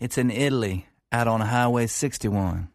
It's in Italy, out on Highway 61.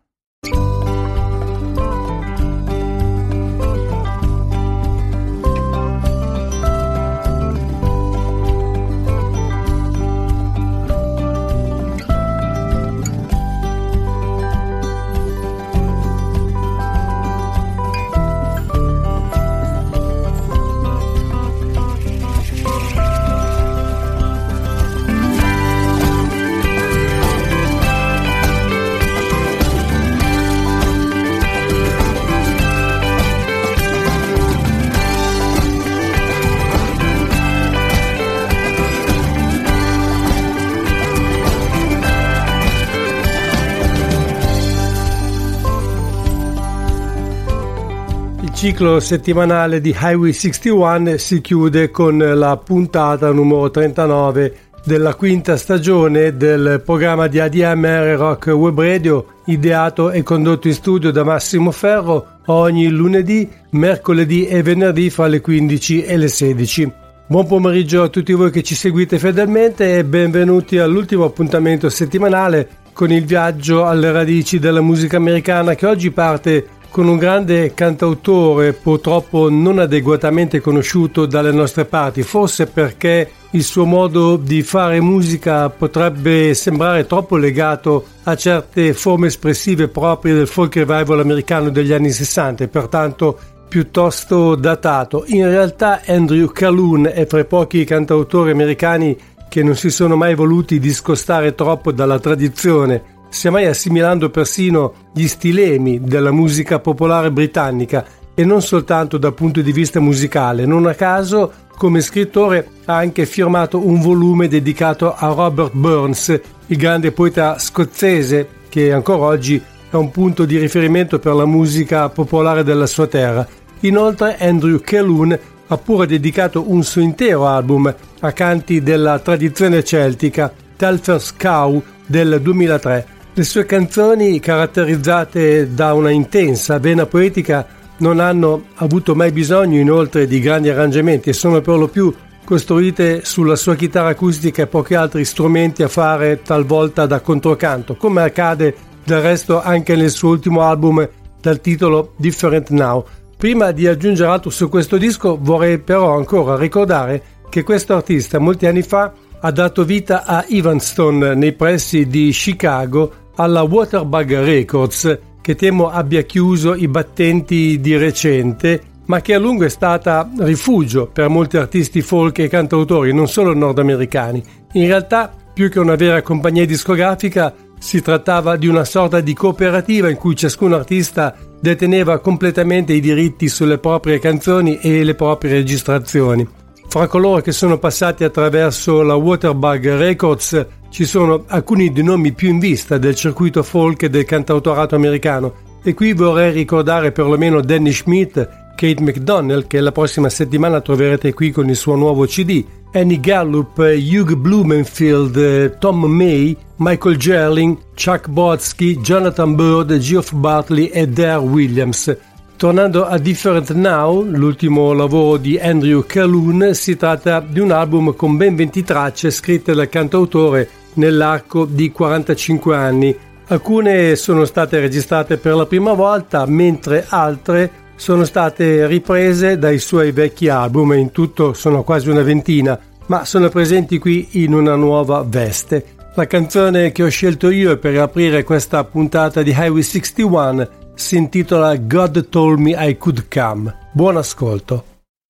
Il ciclo settimanale di Highway 61 si chiude con la puntata numero 39 della quinta stagione del programma di ADMR Rock Web Radio, ideato e condotto in studio da Massimo Ferro ogni lunedì, mercoledì e venerdì fra le 15 e le 16. Buon pomeriggio a tutti voi che ci seguite fedelmente e benvenuti all'ultimo appuntamento settimanale con il viaggio alle radici della musica americana, che oggi parte con un grande cantautore purtroppo non adeguatamente conosciuto dalle nostre parti, forse perché il suo modo di fare musica potrebbe sembrare troppo legato a certe forme espressive proprie del folk revival americano degli anni 60 e pertanto piuttosto datato. In realtà Andrew Calhoun è fra i pochi cantautori americani che non si sono mai voluti discostare troppo dalla tradizione, semmai assimilando persino gli stilemi della musica popolare britannica e non soltanto dal punto di vista musicale. Non a caso, come scrittore, ha anche firmato un volume dedicato a Robert Burns, il grande poeta scozzese che ancora oggi è un punto di riferimento per la musica popolare della sua terra. Inoltre Andrew Calhoun ha pure dedicato un suo intero album a canti della tradizione celtica, Telfer's Cow del 2003. Le sue canzoni, caratterizzate da una intensa vena poetica, non hanno avuto mai bisogno inoltre di grandi arrangiamenti e sono per lo più costruite sulla sua chitarra acustica e pochi altri strumenti a fare talvolta da controcanto, come accade del resto anche nel suo ultimo album dal titolo Different Now. Prima di aggiungere altro su questo disco vorrei però ancora ricordare che questo artista molti anni fa ha dato vita a Evanston, nei pressi di Chicago, alla Waterbug Records, che temo abbia chiuso i battenti di recente, ma che a lungo è stata rifugio per molti artisti folk e cantautori, non solo nordamericani. In realtà, più che una vera compagnia discografica, si trattava di una sorta di cooperativa in cui ciascun artista deteneva completamente i diritti sulle proprie canzoni e le proprie registrazioni. Fra coloro che sono passati attraverso la Waterbug Records ci sono alcuni dei nomi più in vista del circuito folk e del cantautorato americano, e qui vorrei ricordare perlomeno Danny Schmidt, Kate McDonnell, che la prossima settimana troverete qui con il suo nuovo CD, Annie Gallup, Hugh Blumenfield, Tom May, Michael Gerling, Chuck Brodsky, Jonathan Bird, Geoff Bartley e Dare Williams. Tornando a Different Now, l'ultimo lavoro di Andrew Calhoun, si tratta di un album con ben 20 tracce scritte dal cantautore nell'arco di 45 anni. Alcune sono state registrate per la prima volta, mentre altre sono state riprese dai suoi vecchi album, in tutto sono quasi una ventina, ma sono presenti qui in una nuova veste. La canzone che ho scelto io per aprire questa puntata di Highway 61 si intitola God Told Me I Could Come. Buon ascolto.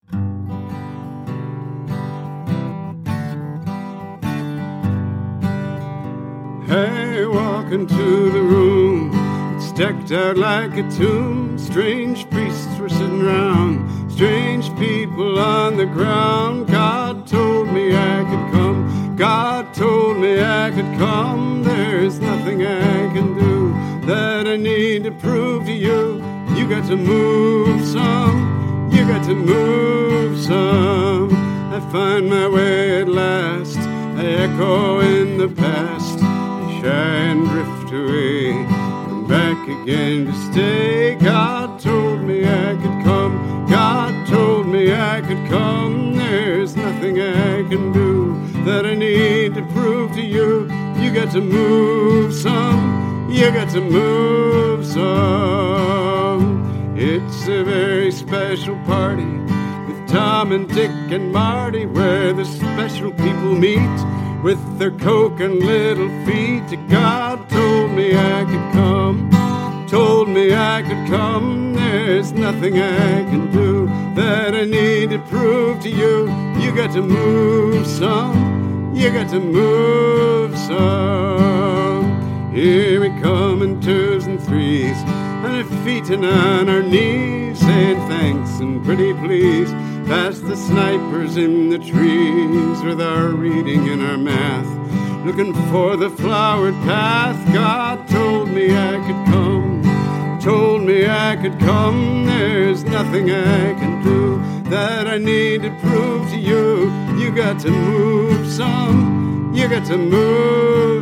Hey, walk into the room, it's decked out like a tomb. Strange priests were sitting round, strange people on the ground. God told me I could come, God told me I could come. There's nothing I can do that I need to prove to you. You got to move some, you got to move some. I find my way at last, I echo in the past, I shine, drift away, come back again to stay. God told me I could come, God told me I could come. There's nothing I can do that I need to prove to you. You You got to move some, you got to move some. It's a very special party with Tom and Dick and Marty, where the special people meet with their coke and little feet. God told me I could come, told me I could come. There's nothing I can do that I need to prove to you. You got to move some, you got to move some. Here we come in twos and threes, on our feet and on our knees, saying thanks and pretty please. Past the snipers in the trees with our reading and our math, looking for the flowered path. God told me I could come, told me I could come. There's nothing I can do that I need to prove to you. You got to move some, you got to move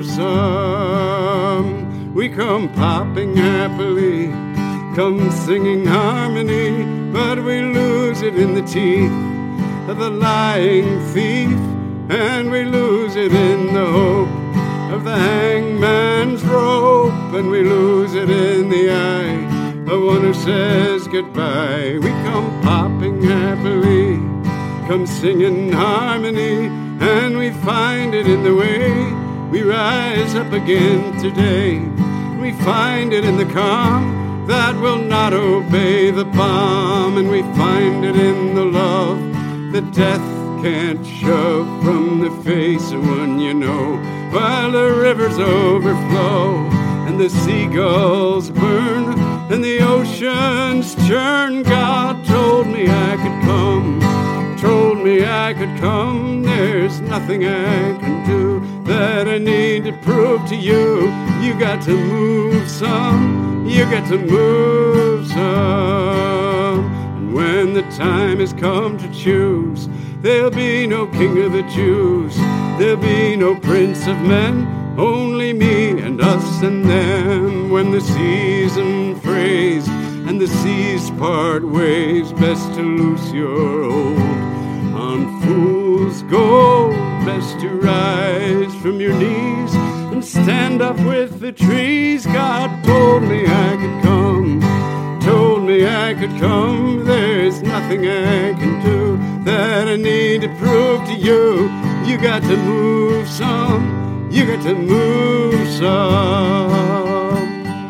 some. We come popping happily, come singing harmony, but we lose it in the teeth of the lying thief, and we lose it in the hope of the hangman's rope, and we lose it in the eye of one who says goodbye. We come popping happily, come singing harmony, and we find it in the way we rise up again today. We find it in the calm that will not obey the bomb, and we find it in the love that death can't shove from the face of one you know. While the rivers overflow and the seagulls burn and the oceans churn, God told me I could come, told me I could come. There's nothing I can do that I need to prove to you. You got to move some, you got to move some. And when the time has come to choose, there'll be no king of the Jews, there'll be no prince of men, only me and us and them. When the season frays and the seas part ways, best to loose your hold on fool's gold. Best to rise from your knees and stand up with the trees. God told me I could come, told me I could come. There's nothing I can do that I need to prove to you. You got to move some, you got to move some.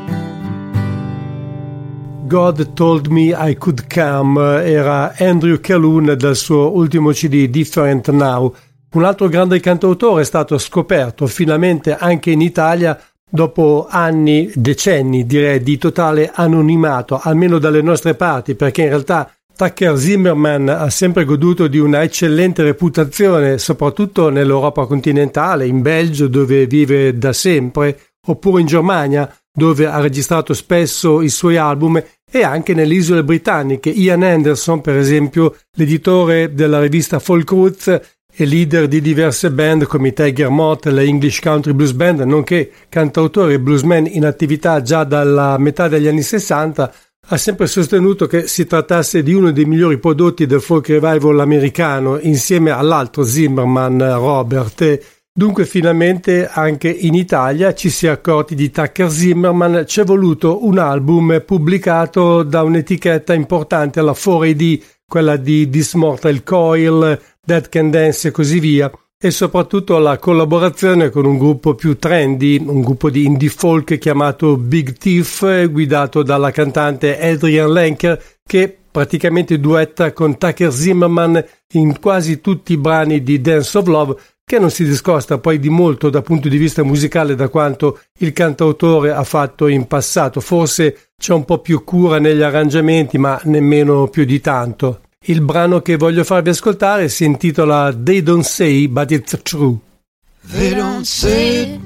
God Told Me I Could Come era Andrew Calhoun dal suo ultimo CD Different Now. Un altro grande cantautore è stato scoperto finalmente anche in Italia dopo anni, decenni direi, di totale anonimato, almeno dalle nostre parti, perché in realtà Tucker Zimmerman ha sempre goduto di una eccellente reputazione, soprattutto nell'Europa continentale, in Belgio dove vive da sempre, oppure in Germania dove ha registrato spesso i suoi album, e anche nelle isole britanniche. Ian Anderson, per esempio, l'editore della rivista Folk Roots e leader di diverse band come i Tiger Moth, la English Country Blues Band, nonché cantautore e bluesman in attività già dalla metà degli anni 60, ha sempre sostenuto che si trattasse di uno dei migliori prodotti del folk revival americano, insieme all'altro Zimmerman, Robert. E dunque finalmente anche in Italia ci si è accorti di Tucker Zimmerman. C'è voluto un album pubblicato da un'etichetta importante, la 4AD, quella di This Mortal Coil, Dead Can Dance e così via, e soprattutto la collaborazione con un gruppo più trendy, un gruppo di indie folk chiamato Big Thief, guidato dalla cantante Adrienne Lenker, che praticamente duetta con Tucker Zimmerman in quasi tutti i brani di Dance of Love, che non si discosta poi di molto dal punto di vista musicale da quanto il cantautore ha fatto in passato. Forse c'è un po' più cura negli arrangiamenti, ma nemmeno più di tanto. Il brano che voglio farvi ascoltare si intitola They Don't Say But It's True. They don't say it,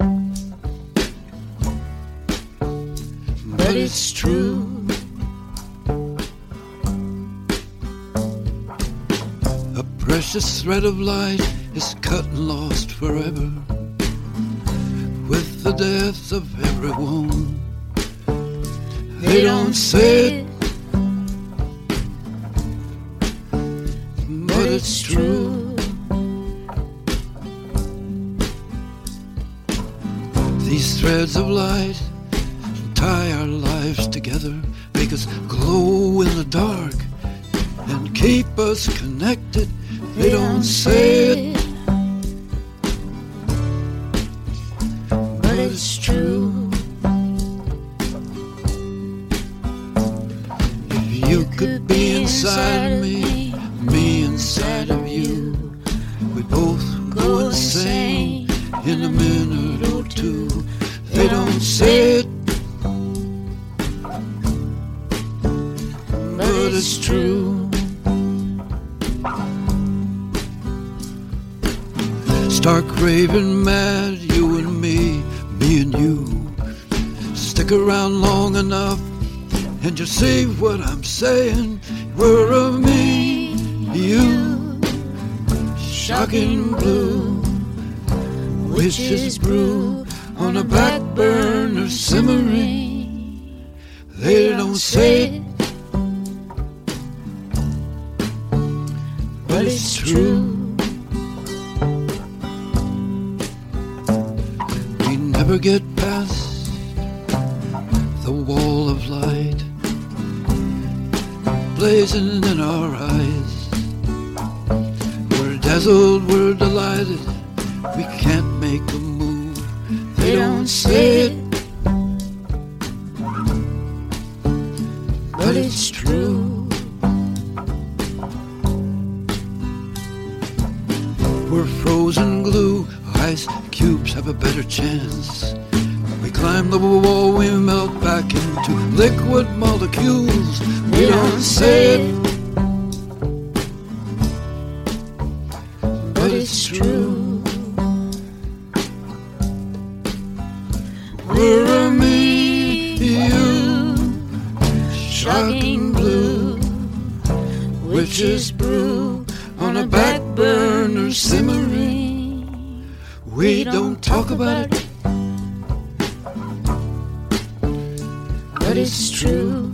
but it's true. A precious thread of light is cut and lost forever with the death of everyone. They don't say it, but it's true. These threads of light tie our lives together, make us glow in the dark, and keep us connected. They don't say it, but it's true. If you could be inside of me, me inside of you, we'd both go insane in a minute or two. They don't say it, but it's true. Stark raving mad, you and me and you. Stick around long enough and you'll see what I'm saying. We're a me, you, shocking blue, witch's brew on a back burner simmering. They don't say it, but it's true. We never get past the wall of light blazing in our eyes. We're dazzled, we're delighted, we can't make a move. They don't say it, but it's true. We're frozen glue, ice cubes have a better chance. We climb the wall, we melt back into liquid molecules. We don't say it, but it's true. We're a me, you, shocking blue, witch's brew on a back burner simmering. We don't talk about it, but it's true.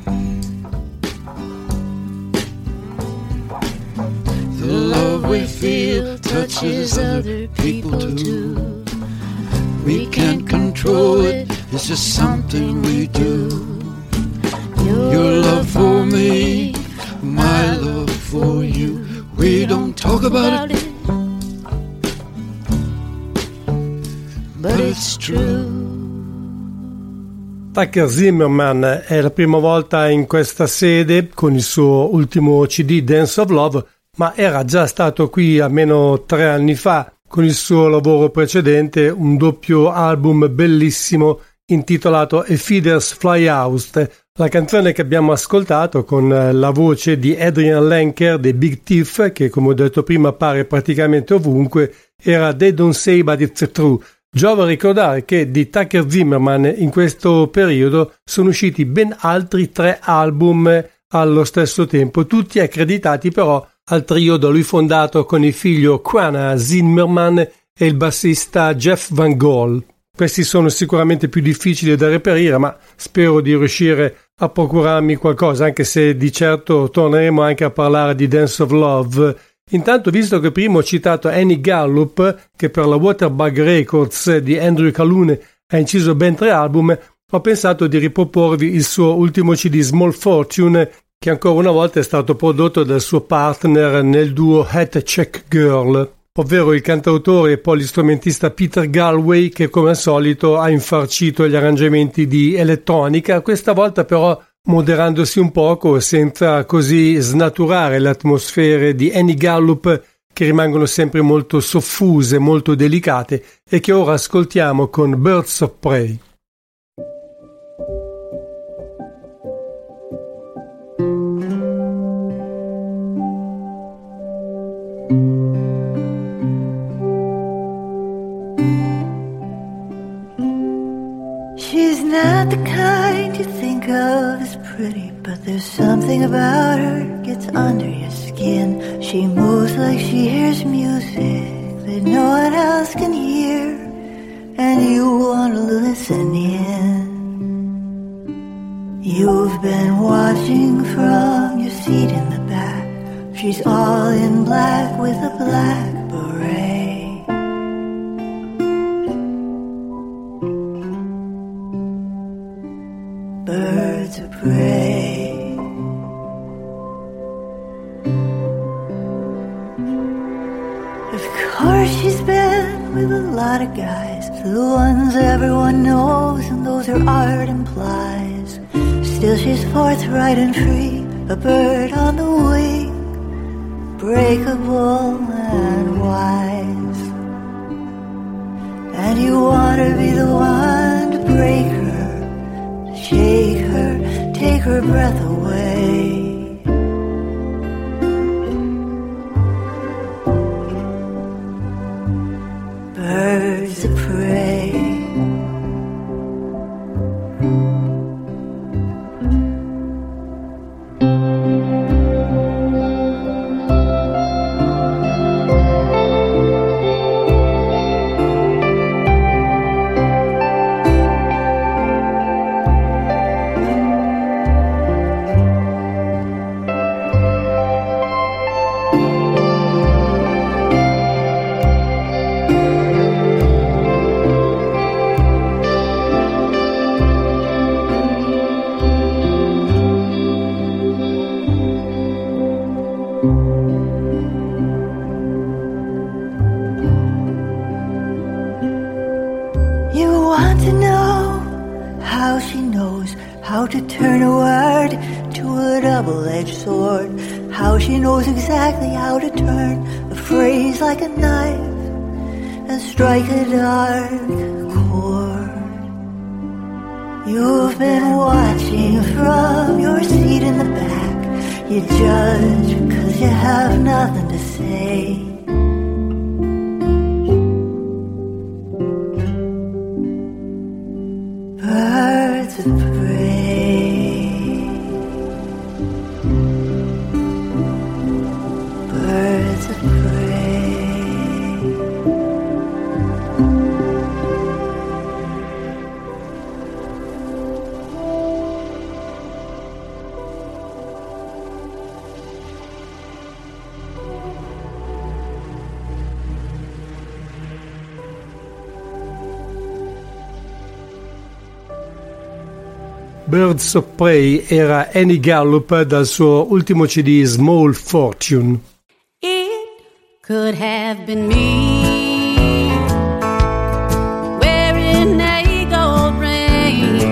The love we feel touches other people too. We can't control it, it's just something we do. Your love for me, my love for you. We don't talk about it, but it's true. Tucker Zimmerman è la prima volta in questa sede con il suo ultimo CD Dance of Love, ma era già stato qui almeno 3 anni fa con il suo lavoro precedente, un doppio album bellissimo intitolato A Feeder's Flyhouse. La canzone che abbiamo ascoltato con la voce di Adrian Lenker dei Big Thief, che come ho detto prima appare praticamente ovunque, era They Don't Say But It's True. Giova ricordare che di Tucker Zimmerman in questo periodo sono usciti ben altri 3 album allo stesso tempo, tutti accreditati però al trio da lui fondato con il figlio Quanah Zimmerman e il bassista Jeff Van Gool. Questi sono sicuramente più difficili da reperire, ma spero di riuscire a procurarmi qualcosa, anche se di certo torneremo anche a parlare di Dance of Love. Intanto, visto che prima ho citato Annie Gallup, che per la Waterbug Records di Andrew Calhoun ha inciso ben 3 album, ho pensato di riproporvi il suo ultimo CD Small Fortune, che ancora una volta è stato prodotto dal suo partner nel duo Hat Check Girl, ovvero il cantautore e polistrumentista Peter Galway, che come al solito ha infarcito gli arrangiamenti di elettronica, questa volta però moderandosi un poco senza così snaturare le atmosfere di Annie Gallup, che rimangono sempre molto soffuse, molto delicate, e che ora ascoltiamo con Birds of Prey. She's not the kind you think of as pretty, but there's something about her gets under your skin. She moves like she hears music that no one else can hear, and you want to listen in. You've been watching from your seat in the back. She's all in black with a black beret. birds of prey. Of course she's been with a lot of guys, the ones everyone knows and those her art implies. Still she's forthright and free, a bird on the wing, breakable and wise. And you want to be the one to break her, shake her, take her breath away. Birds of prey. Exactly how to turn a phrase like a knife and strike a dark chord. You've been watching from your seat in the back. You judge because you have nothing to say. Birds of prey. Birds of prey. Birds of Prey era Annie Gallup dal suo ultimo CD Small Fortune. It could have been me, wearing a gold ring,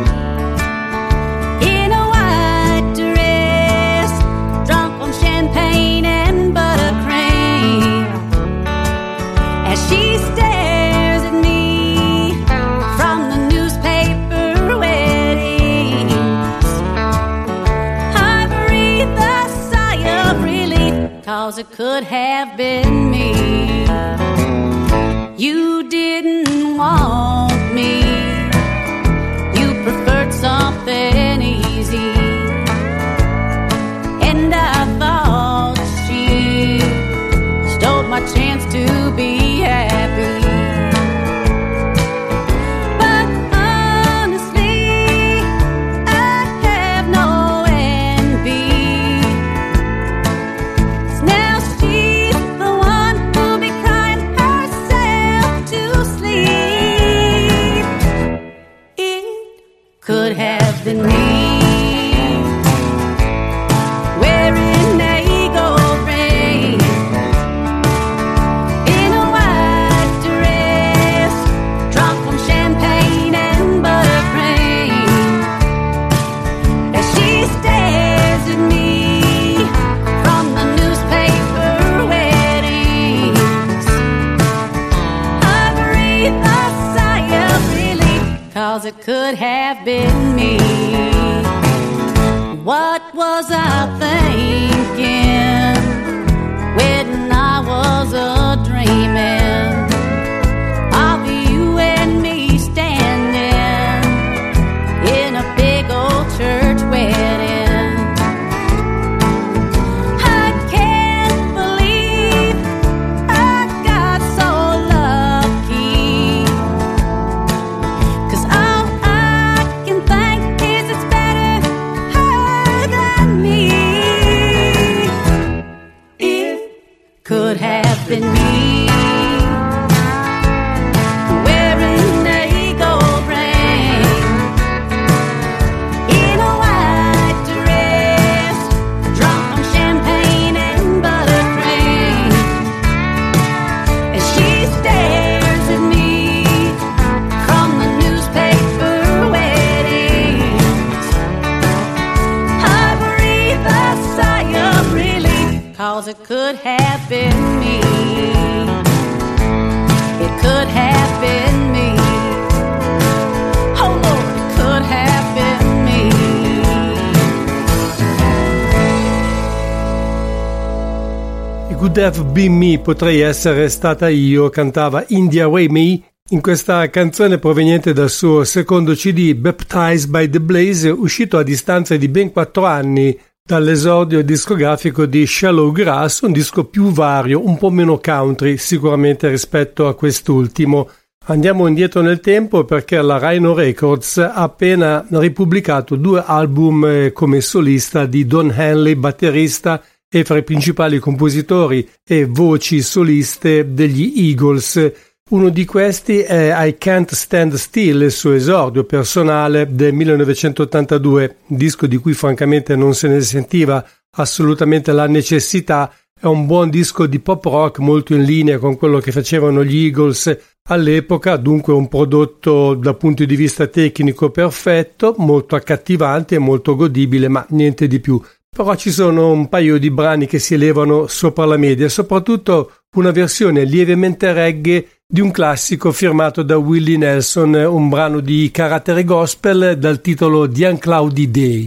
in a white dress, drunk on champagne and buttercream, as she stares at me from the newspaper weddings. I breathe a sigh of relief, 'cause it could have been me. You didn't want me, you preferred something easy, and I thought she stole my chance to be happy. But honestly, I have no envy. Now she's the one who'll be crying herself to sleep. It could have been me, wearing a gold ring, in a white dress, drunk on champagne and buttercream, as she stares at me from the newspaper weddings. I breathe a sigh of relief, 'cause it could have been me. What was I thinking when I was a-dreaming of you and me standing in a big old church wedding? I can't believe I got so lucky, 'cause all I can think is it's better her than me. Could Have Been Me, potrei essere stata io, cantava India Way Me in questa canzone proveniente dal suo secondo CD Baptized by the Blaze, uscito a distanza di ben 4 anni dall'esordio discografico di Shallow Grass, un disco più vario, un po' meno country sicuramente rispetto a quest'ultimo. Andiamo indietro nel tempo perché la Rhino Records ha appena ripubblicato 2 album come solista di Don Henley, batterista e fra i principali compositori e voci soliste degli Eagles. Uno di questi è I Can't Stand Still, il suo esordio personale del 1982, disco di cui francamente non se ne sentiva assolutamente la necessità. È un buon disco di pop rock molto in linea con quello che facevano gli Eagles all'epoca, dunque un prodotto dal punto di vista tecnico perfetto, molto accattivante e molto godibile, ma niente di più. Però ci sono un paio di brani che si elevano sopra la media, soprattutto una versione lievemente reggae di un classico firmato da Willie Nelson, un brano di carattere gospel dal titolo The Uncloudy Day.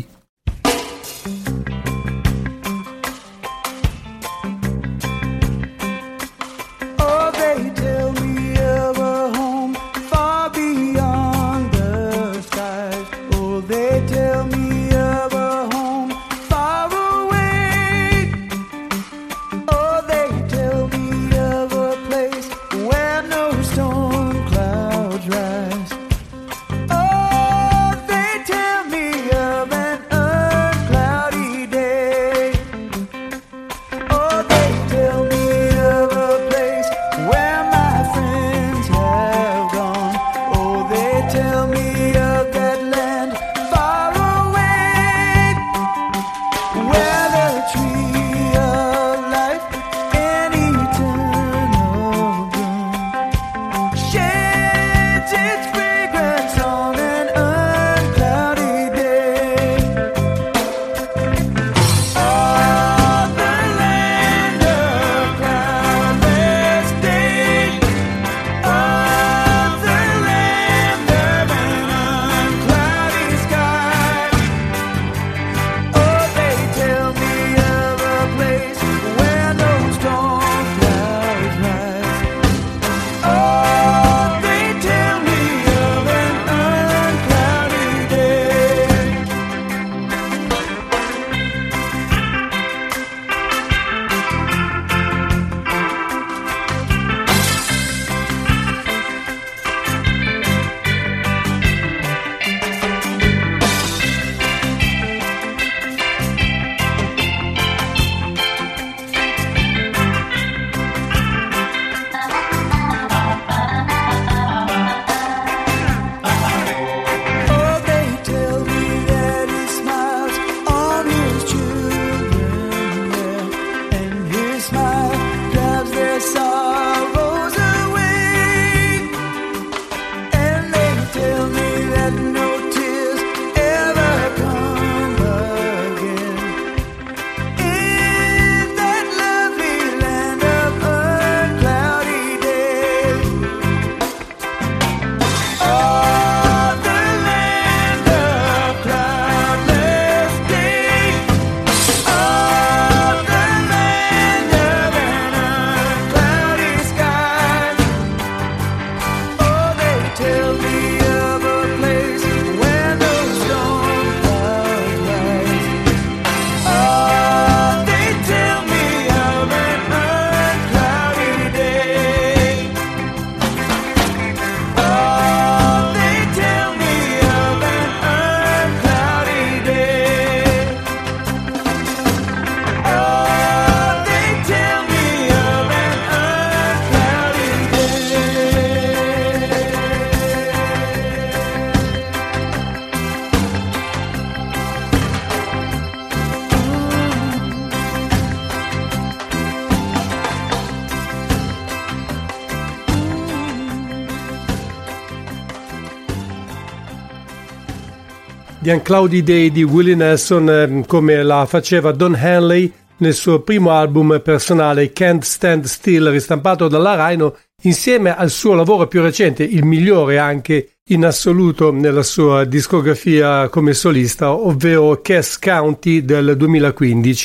The Uncloudy Day di Willie Nelson, come la faceva Don Henley nel suo primo album personale Can't Stand Still, ristampato dalla Rhino, insieme al suo lavoro più recente, il migliore anche in assoluto nella sua discografia come solista, ovvero Cass County del 2015.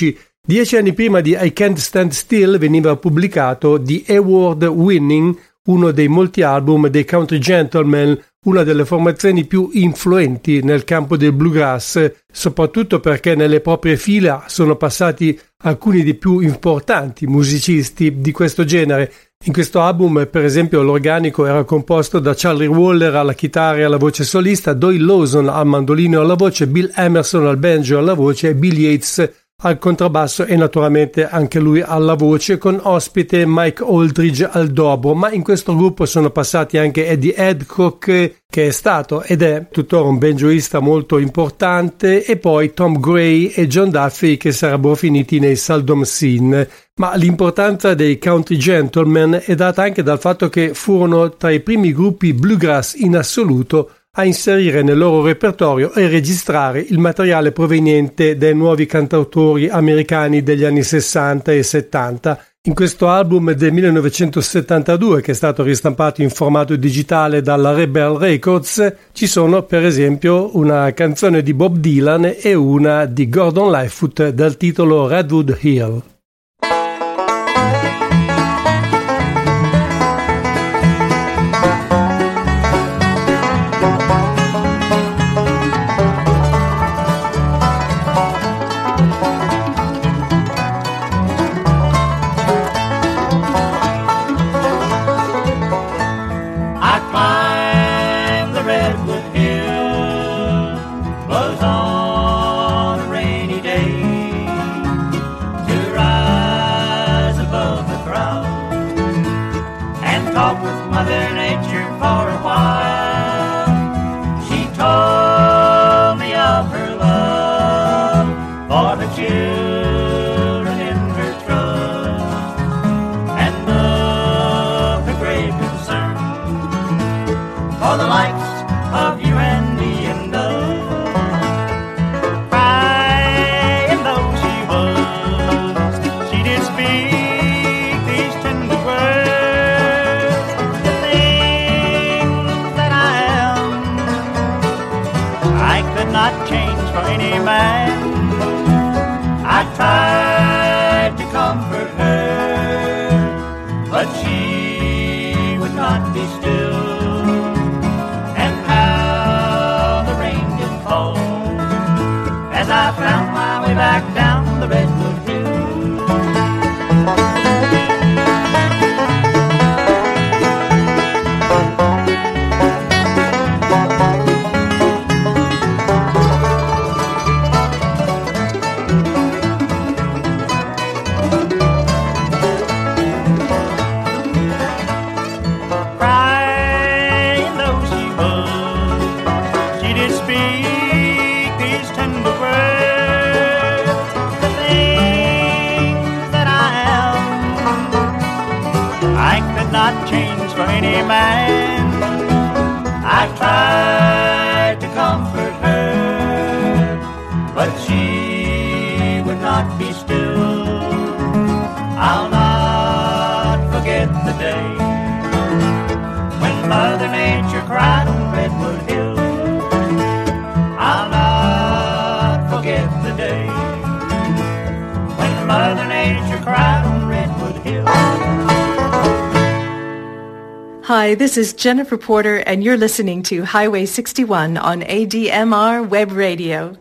10 anni prima di I Can't Stand Still veniva pubblicato The Award Winning, uno dei molti album dei Country Gentlemen, una delle formazioni più influenti nel campo del bluegrass, soprattutto perché nelle proprie fila sono passati alcuni dei più importanti musicisti di questo genere. In questo album, per esempio, l'organico era composto da Charlie Waller alla chitarra e alla voce solista, Doyle Lawson al mandolino e alla voce, Bill Emerson al banjo e alla voce e Bill Yates al contrabbasso e naturalmente anche lui alla voce, con ospite Mike Aldridge al dobro. Ma in questo gruppo sono passati anche Eddie Adcock, che è stato ed è tuttora un banjoista molto importante, e poi Tom Gray e John Duffy, che sarebbero finiti nei Seldom Scene. Ma l'importanza dei Country Gentlemen è data anche dal fatto che furono tra i primi gruppi bluegrass in assoluto a inserire nel loro repertorio e registrare il materiale proveniente dai nuovi cantautori americani degli anni 60 e 70. In questo album del 1972, che è stato ristampato in formato digitale dalla Rebel Records, ci sono per esempio una canzone di Bob Dylan e una di Gordon Lightfoot dal titolo Redwood Hill. Hi, this is Jennifer Porter, and you're listening to Highway 61 on ADMR Web Radio.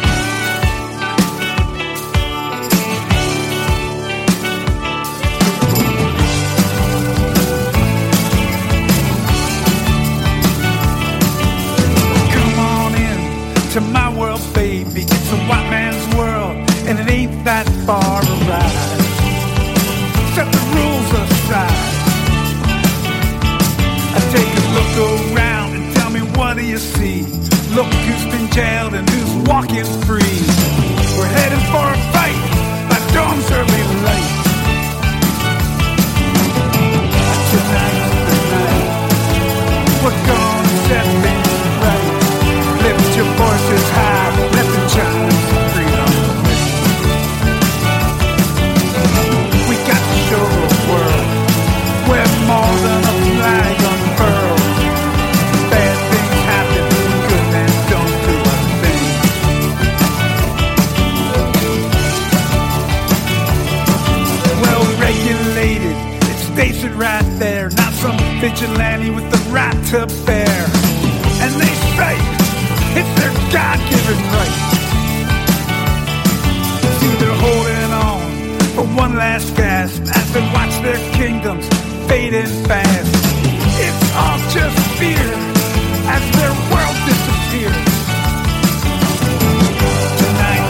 Come on in to my world, baby. It's a white man's world, and it ain't that far a ride. Set the rules aside. Take a look around and tell me, what do you see? Look who's been jailed and who's walking free. We're heading for a fight by dawn's early light. Tonight, we're gonna set things right. Lift your voices high, let the chimes of freedom ring. We got to show the world we're more than a flag unfurled. Bad things happen, good men don't do a thing. to bear. And they say it's their God-given right. See, they're holding on for one last gasp as they watch their kingdoms fading fast. It's all just fear as their world disappears. Tonight,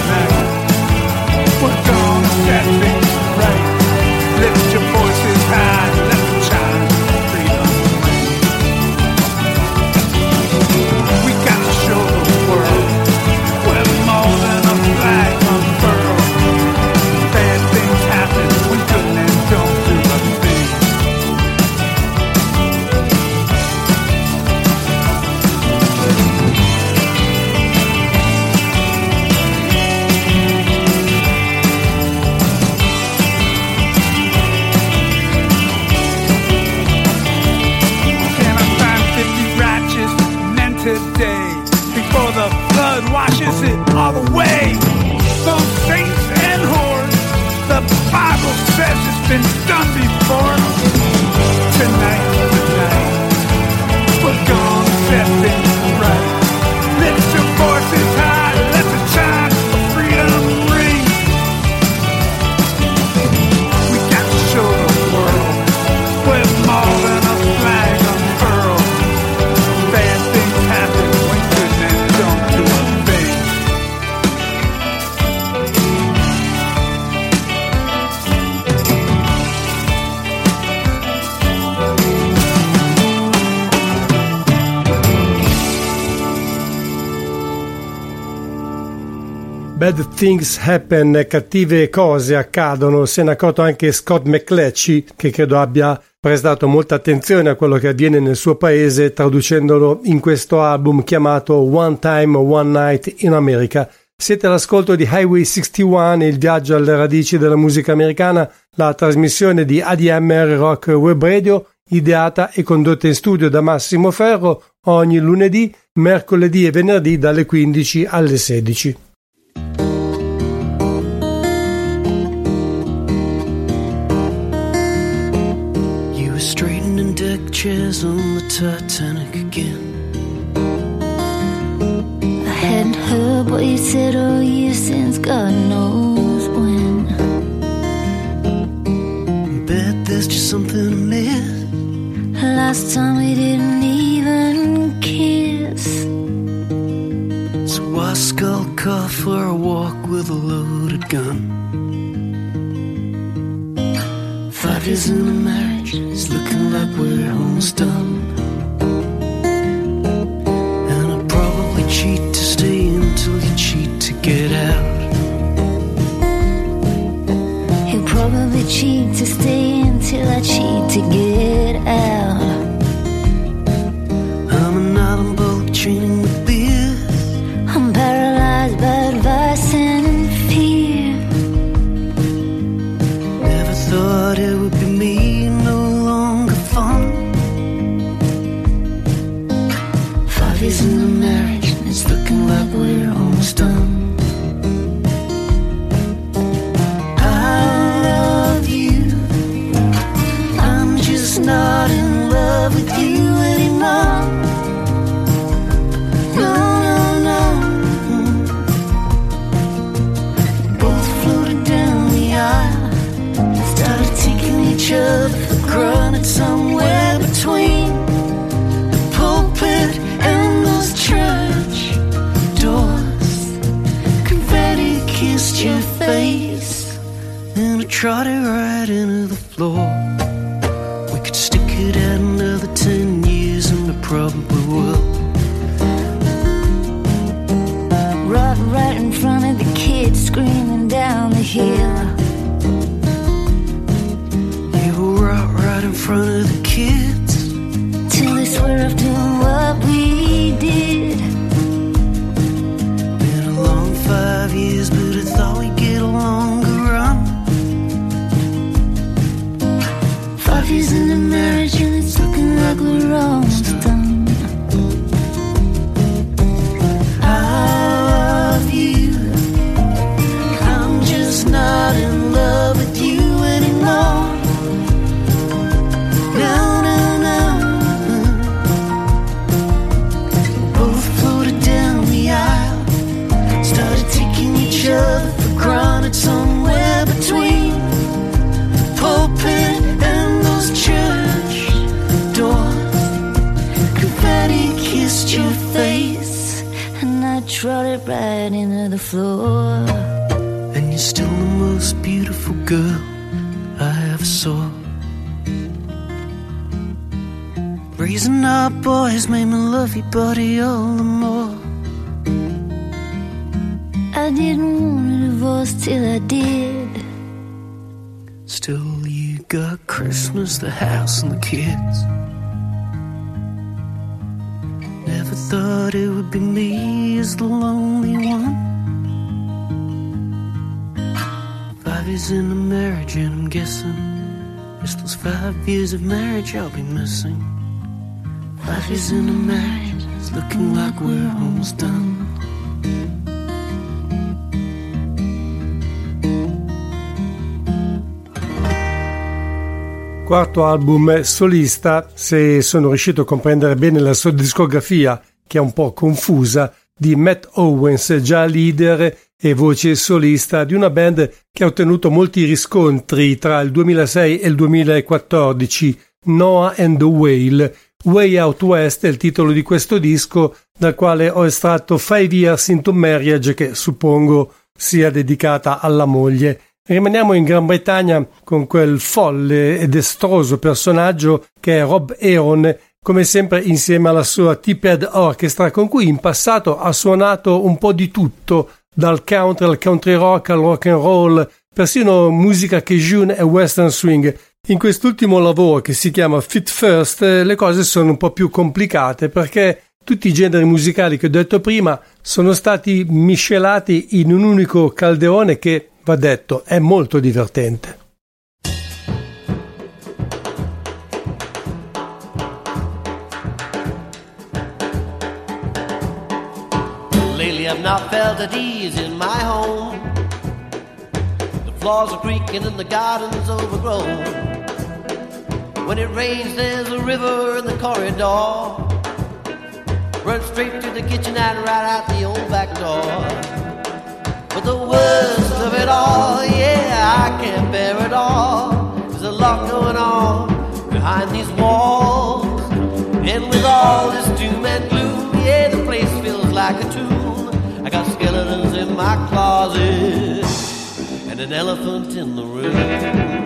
we're gonna set things right. Lift your voices high, let the chimes of freedom ring. We gotta show the world we're more than a flag unfurled. Bad things happen when good men don't do a thing. Today, before the flood washes it all away. Those saints and whores, the Bible says it's been done before. Tonight, we're gonna set things right. Lift your voices high, let the chimes of freedom ring. We got to show the world we're more than a flag unfurled. Bad things happen when good men don't do a thing. Bad Things Happen, cattive cose accadono, se ne è accorto anche Scott McClatchy, che credo abbia prestato molta attenzione a quello che avviene nel suo paese, traducendolo in questo album chiamato One Time, One Night in America. Siete all'ascolto di Highway 61, il viaggio alle radici della musica americana, la trasmissione di ADMR Rock Web Radio, ideata e condotta in studio da Massimo Ferro ogni lunedì, mercoledì e venerdì dalle 15 alle 16. Straightening deck chairs on the Titanic again. I hadn't heard what you said all year since God knows when. Bet there's just something amiss. Last time we didn't even kiss. So I skulk off for a walk with a loaded gun. 5 years in a marriage, it's looking like we're almost done. And I'll probably cheat to stay until you cheat to get out. He'll probably cheat to stay until I cheat to get out. I'm an island boat chaining with beer. I'm paralyzed by advice and fear. Never thought it would be me, no longer fun. 5 years in a marriage, and it's looking like we're almost done. I love you, I'm just not in love with you anymore. No, no, no. Both floated down the aisle, started taking each other for granted somewhere between the pulpit and those church doors. Confetti kissed your face, and I trotted right into the floor. We could stick it out another 10 years, and we probably will. Right in front of the kids screaming down the hill. Right in front of the kids, till they swear off doing what we did. Been a long 5 years, but I thought we'd get a longer run. face, and I trod it right into the floor. And you're still the most beautiful girl I ever saw. Raising up boys made me love your body all the more. I didn't want a divorce till I did. Still you got Christmas, the house and the kids. Never thought it would be me as the lonely one. 5 years into marriage and I'm guessing just those 5 years of marriage I'll be missing. 5 years into marriage, it's looking like we're almost done. Quarto album solista, se sono riuscito a comprendere bene la sua discografia, che è un po' confusa, di Matt Owens, già leader e voce solista di una band che ha ottenuto molti riscontri tra il 2006 e il 2014, Noah and the Whale. Way Out West è il titolo di questo disco, dal quale ho estratto 5 Years into Marriage, che suppongo sia dedicata alla moglie. Rimaniamo in Gran Bretagna con quel folle ed estroso personaggio che è Rob Aron, come sempre insieme alla sua Tipped Orchestra, con cui in passato ha suonato un po' di tutto, dal country al country rock al rock and roll, persino musica cajun e western swing. In quest'ultimo lavoro, che si chiama Fit First, le cose sono un po' più complicate, perché tutti i generi musicali che ho detto prima sono stati miscelati in un unico calderone che, va detto, è molto divertente. Lately I've not felt at ease in my home. The floors are creaking and the garden's overgrown. When it rains there's a river in the corridor. Run straight to the kitchen and right out the old back door. But the worst of it all, yeah, I can't bear it all. There's a lot going on behind these walls. And with all this doom and gloom, yeah, the place feels like a tomb. I got skeletons in my closet and an elephant in the room.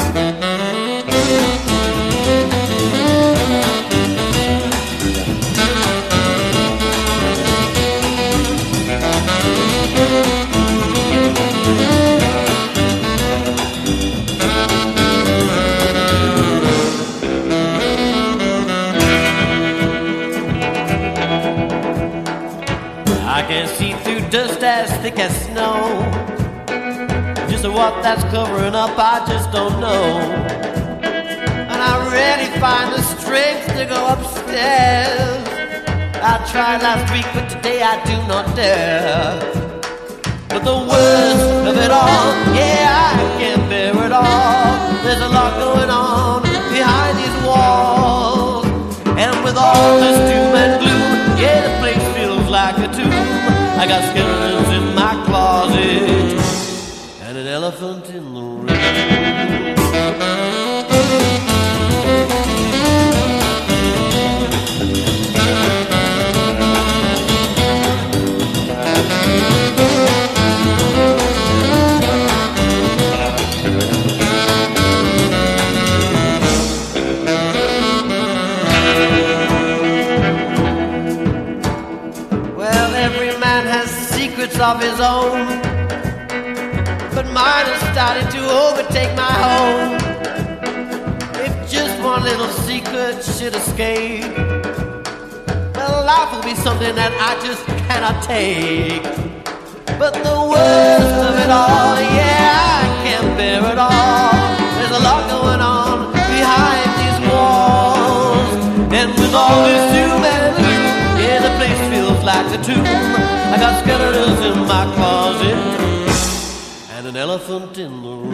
I can see through dust as thick as snow. Just what that's covering up, I just don't know. And I rarely find the strength to go upstairs. I tried last week, but today I do not dare. But the worst of it all, yeah, I can't bear it all. There's a lot going on behind these walls. And with all this doom and gloom, yeah, the place feels like a tomb. I got skeletons in my closet and an elephant in the room. Of his own, but mine has started to overtake my home. If just one little secret should escape, well, life will be something that I just cannot take. But the worst of it all, yeah, I can't bear it all. There's a lot going on behind these walls, and with all this doom and gloom, yeah, the place feels like a tomb. I got skeletons in my closet and an elephant in the room.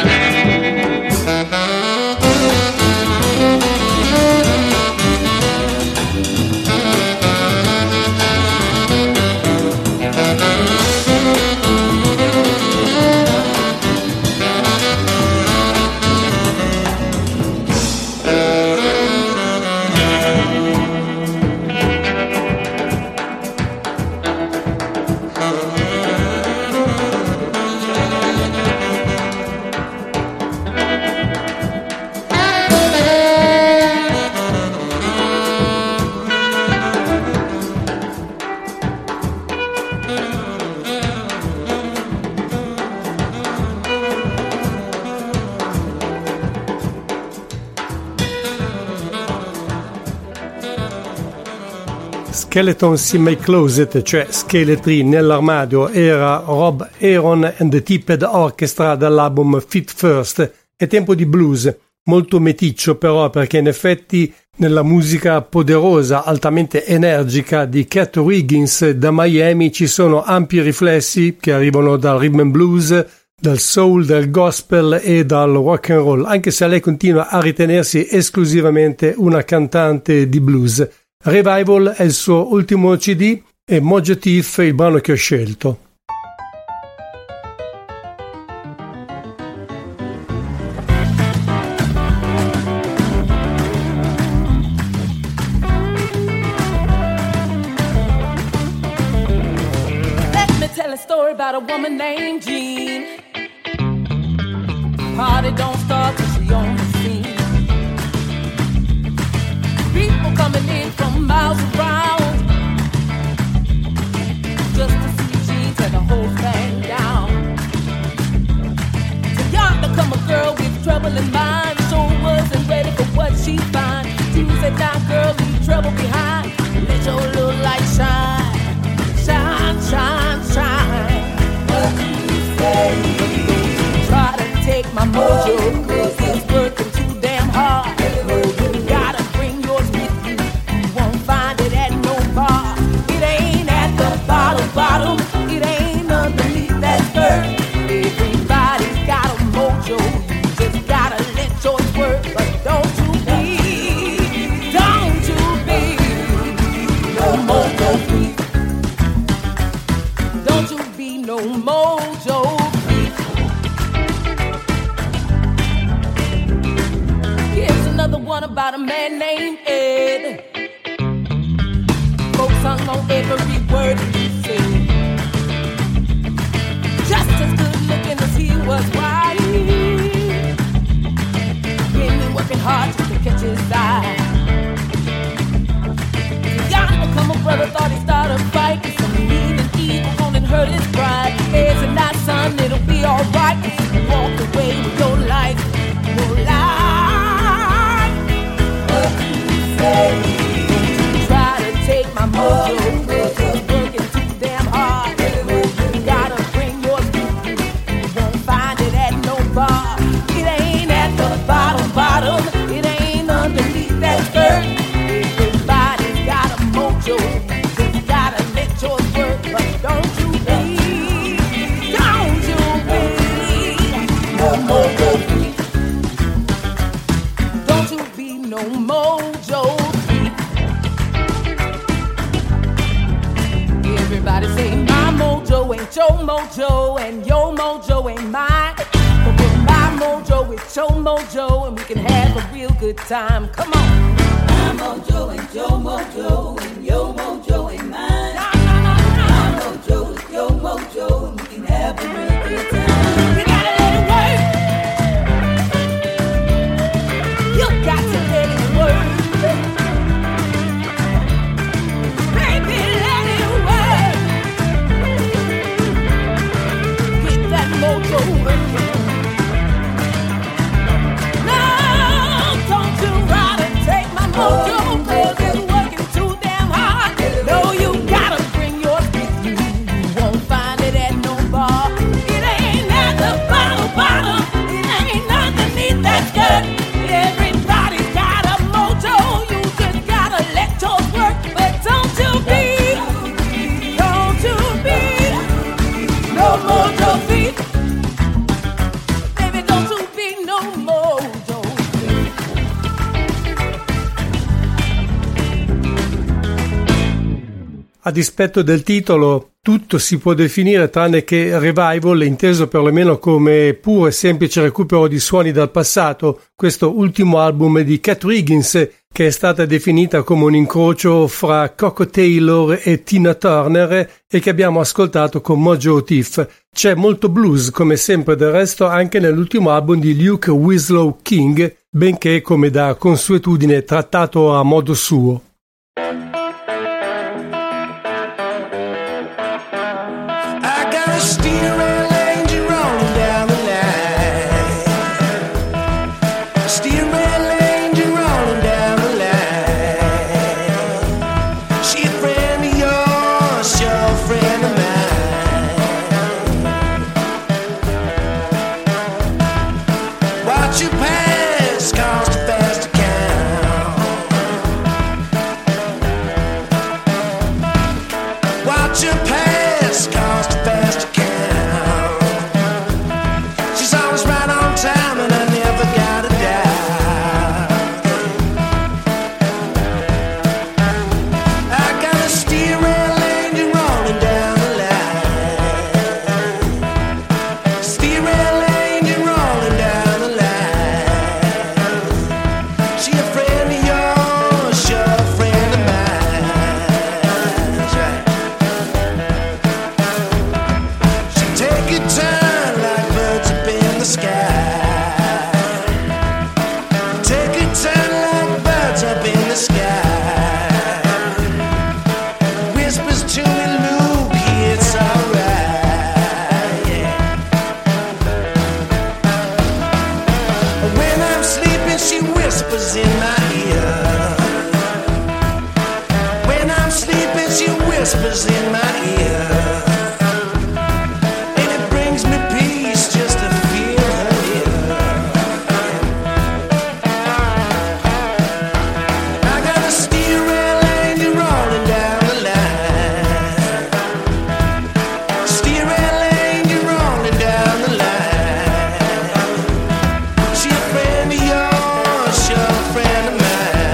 Skeletons in My Closet, cioè scheletri nell'armadio, era Rob Aaron and the Tipped Orchestra dall'album Feet First. È tempo di blues, molto meticcio però, perché in effetti nella musica poderosa, altamente energica di Cat Riggins da Miami ci sono ampi riflessi che arrivano dal rhythm and blues, dal soul, dal gospel e dal rock and roll, anche se lei continua a ritenersi esclusivamente una cantante di blues. Revival è il suo ultimo CD e Mojo Thief il brano che ho scelto. Story about a woman named Jean. Party don't start till she on the scene. People coming in from miles around just to see Jean tear the whole thing down. So yonder come a girl with trouble in mind, sure wasn't ready for what she find. Jean said, "Now girl, leave trouble behind. Let your little light shine, shine, shine, shine." Try to take my mojo, 'cause it's working too damn hard. You gotta bring yours with you. You won't find it at no bar. It ain't at the bottom. It ain't underneath that skirt. Everybody's got a mojo. You just gotta let yours work. But don't you be no mojo freak. Don't you be no mojo. Another one about a man named Ed. Folks hung on every word he said. Just as good looking as he was white. Been working hard just to catch his eye. Yonder come a brother, thought he started a fight. Some mean and evil gonna hurt his pride. Ed said, "Nah, son, it'll be alright. If you walk away with your life, your life. Try to take my mojo, 'cause it's working too damn hard. You gotta bring yours with you. You won't find it at no bar. It ain't at the bottom. It ain't underneath that skirt. Everybody's got a mojo. You just gotta let yours work. But don't you be no mojo freak. Don't you be no mojo. Everybody say my mojo ain't your mojo, and your mojo ain't mine. But with my mojo, it's your mojo, and we can have a real good time. Come on. My mojo ain't your mojo, and your mojo ain't mine. My mojo is your mojo, and we can have a real good time. You gotta let it work. You got to let it work. Baby, let it work. Get that mojo working. No, don't you try to take my mojo, 'cause it's working too damn hard. No, you gotta bring yours with you. You won't find it at no bar. It ain't at the bottom. It ain't underneath that skirt. Everybody's got a mojo. You just gotta let yours work. But don't you be no mojo thief. Baby, don't you be no mojo thief. A dispetto del titolo, tutto si può definire tranne che Revival, inteso perlomeno come puro e semplice recupero di suoni dal passato, questo ultimo album di Cat Riggins, che è stata definita come un incrocio fra Coco Taylor e Tina Turner e che abbiamo ascoltato con Mojo Thief. C'è molto blues, come sempre del resto, anche nell'ultimo album di Luke Winslow King, benché, come da consuetudine, trattato a modo suo. She a friend watch her pass, cause too fast to count. She's always right on time and I never got a doubt. I got a steering engine rolling down the line. Steering engine rolling down the line. She a friend of yours, sure a friend of mine. That's right. She take a turn like birds up in the sky. Take a turn like birds up in the sky. Whispers to me, Luke, it's alright. Yeah. When I'm sleeping, she whispers in my ear. When I'm sleeping, she whispers in my ear. And it brings me peace just to feel her near. I got a steering engine rolling down the line. Steering engine rolling down the line. She a friend of yours, sure a friend of mine.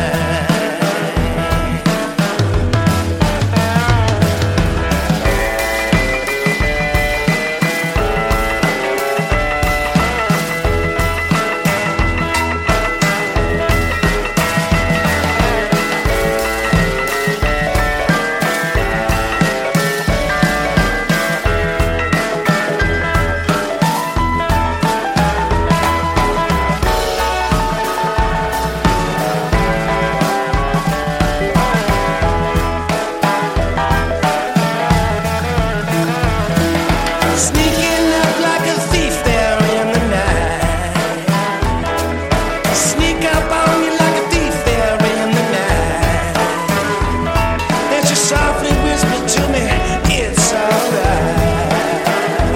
Sneaking up like a thief there in the night. Sneak up on you like a thief there in the night. And she softly whispered to me, it's alright.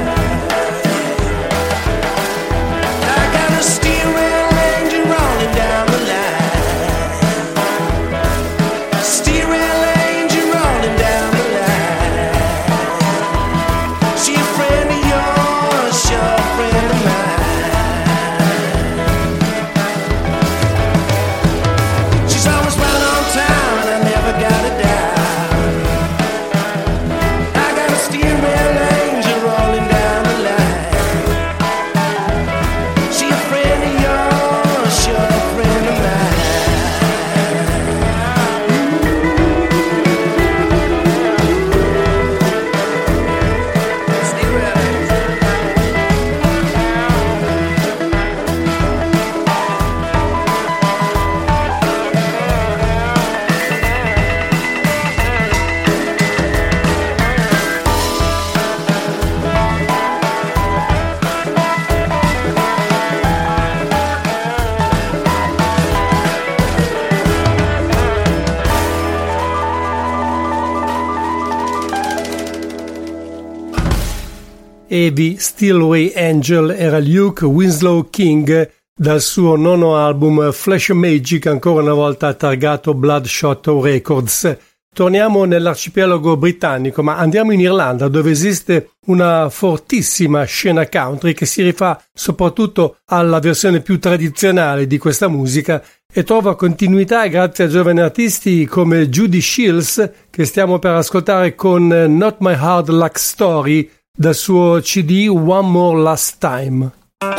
I got a steering engine rolling down the line. Steering engine rolling down the line. She a friend of yours, sure a friend of mine. She's always right on time and I never got a doubt. I got a steering engine rolling down the line. She a friend of yours, sure a friend of mine. Heavy Steelway Angel era Luke Winslow King dal suo nono album Flash Magic, ancora una volta targato Bloodshot Records. Torniamo nell'arcipelago britannico, ma andiamo in Irlanda, dove esiste una fortissima scena country che si rifà soprattutto alla versione più tradizionale di questa musica e trova continuità grazie a giovani artisti come Judy Shields, che stiamo per ascoltare con Not My Hard Luck Story dal suo CD One More Last Time.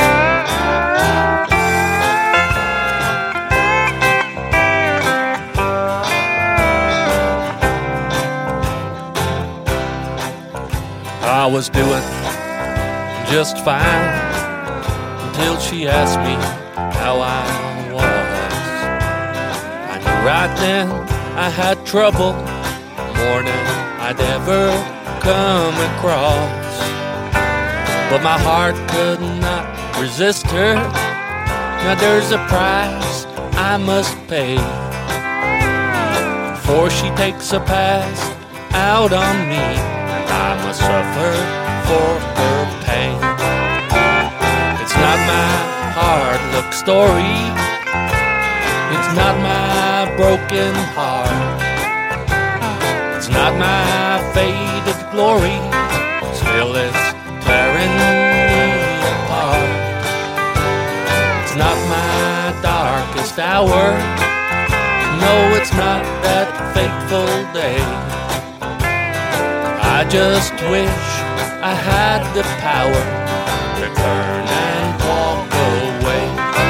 I was doing just fine until she asked me how I was. I knew right then I had trouble more than I'd ever come across. But my heart could not resist her. Now there's a price I must pay before she takes a pass out on me, and I must suffer for her pain. It's not my hard luck story, it's not my broken heart, it's It's not my faded glory, still it's tearing me apart. It's not my darkest hour, no, it's not that fateful day. I just wish I had the power to turn and walk away.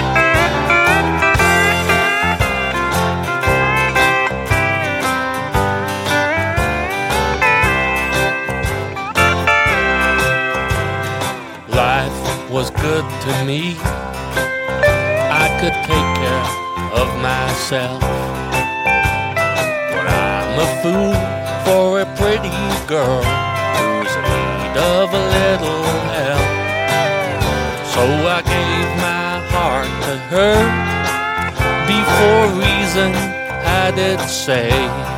Life was good to me, I could take care of myself. But I'm a fool for a pretty girl who's in need of a little help. So I gave my heart to her before reason had its say.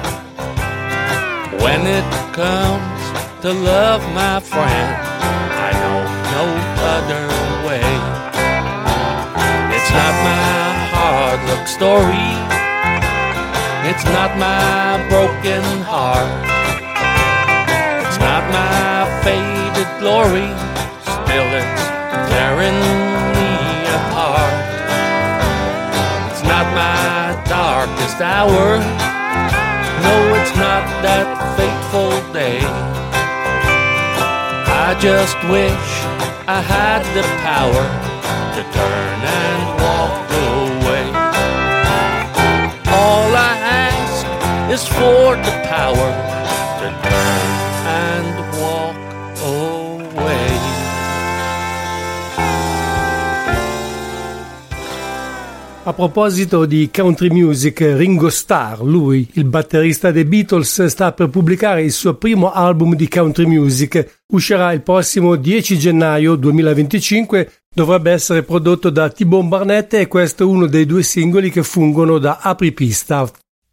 When it comes to love, my friend, I know no other way. It's not my hard luck story, it's not my broken heart, it's not my faded glory, still it's tearing me apart. It's not my darkest hour, no, it's not that fateful day. I just wish I had the power to turn and walk away. All I ask is for the power to turn and walk away. A proposito di country music, Ringo Starr, lui, il batterista dei Beatles, sta per pubblicare il suo primo album di country music. Uscirà il prossimo 10 gennaio 2025, dovrebbe essere prodotto da T-Bone Barnett e questo è uno dei due singoli che fungono da apripista.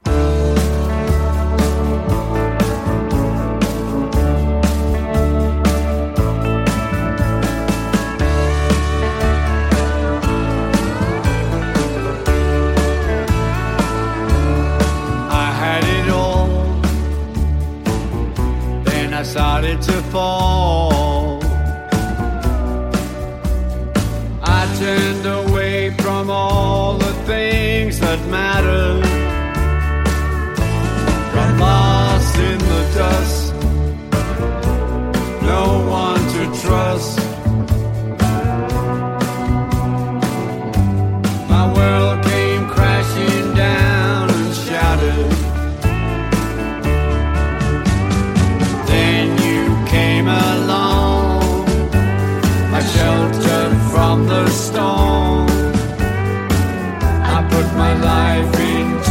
Started to fall. I turned away from all the things that matter. Got lost in the dust, no one to trust. My world came crashing down and shattered. Along, I sheltered from the storm. I put my life into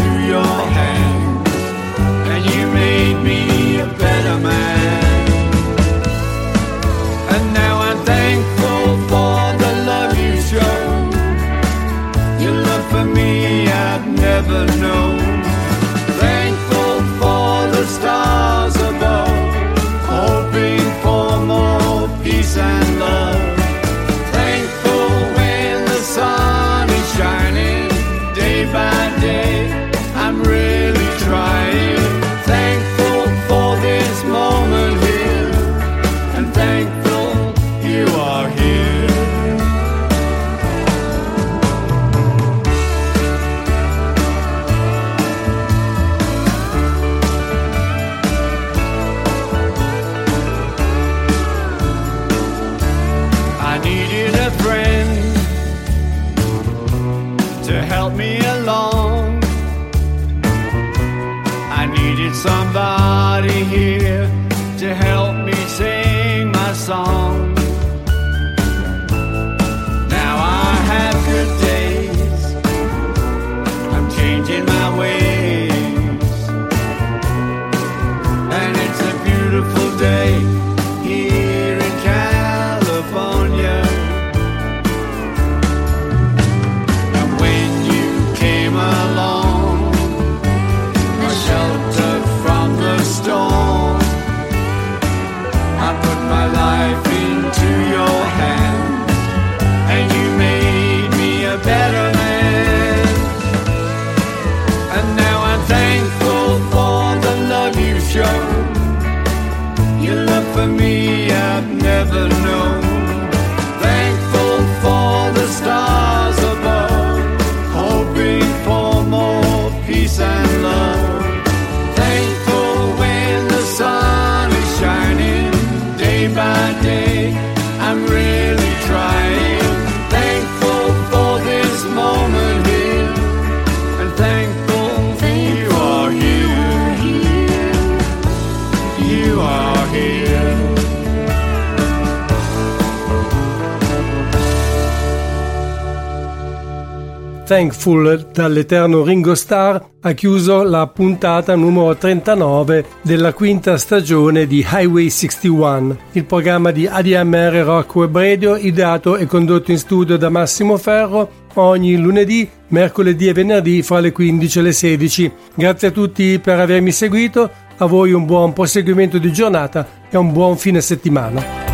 of me I've never known. Thankful for the stars above, hoping for more peace and love. Thankful when the sun is shining, day by day I'm really trying. Thankful for this moment here, and thankful you are here. You are here. Thankful dall'eterno Ringo Starr ha chiuso la puntata numero 39 della quinta stagione di Highway 61, il programma di ADMR Rock Web Radio ideato e condotto in studio da Massimo Ferro ogni lunedì, mercoledì e venerdì fra le 15 e le 16. Grazie a tutti per avermi seguito, a voi un buon proseguimento di giornata e un buon fine settimana.